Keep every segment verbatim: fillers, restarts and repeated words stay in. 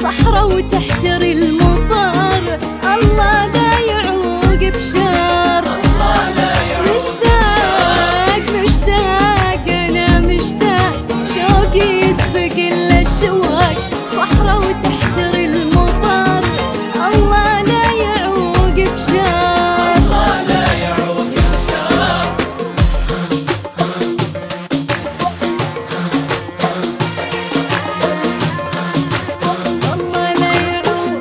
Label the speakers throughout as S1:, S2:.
S1: صحرا وتحتري المطر، الله لا يعوق بشر.
S2: الله لا يعوق
S1: مشتاق مشتاق أنا مشتاق، شوقي يسبق إلا الشواق، صحرا وتحتري المطر، الله لا يعوق بشر.
S2: الله لا يعوق بشر.
S1: الله لا يعوق.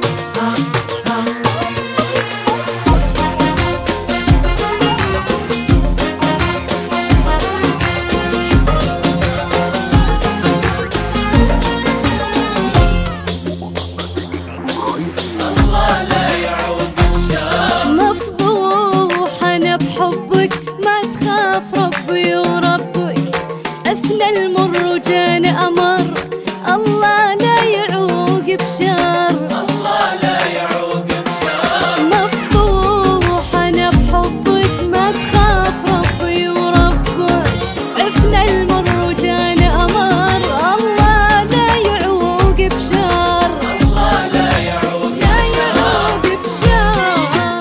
S2: الله لا يعوق بشر.
S1: مفضوح أنا بحبك، ما تخاف ربي وربك، أثنى المر وجاني أمر، الله لا يعوق بشر.
S2: الله لا يعوق بشر.
S1: مفضوح أنا بحبك، ما تخاف ربي وربك، عفنا المر وجاني أمر، الله لا يعوق بشر.
S2: الله لا يعوق
S1: لا يعوق بشر.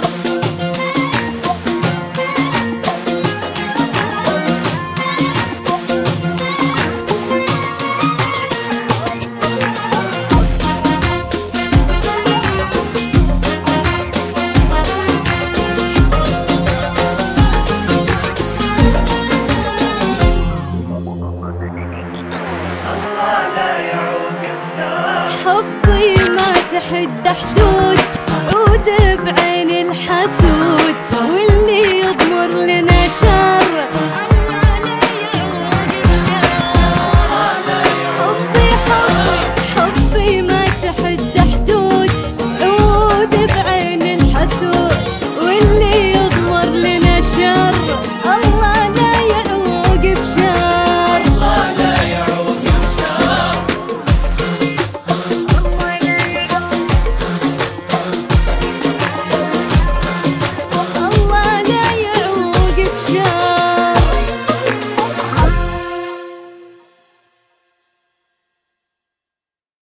S2: الله لا يعوق بشر.
S1: حبي ما تحد حدود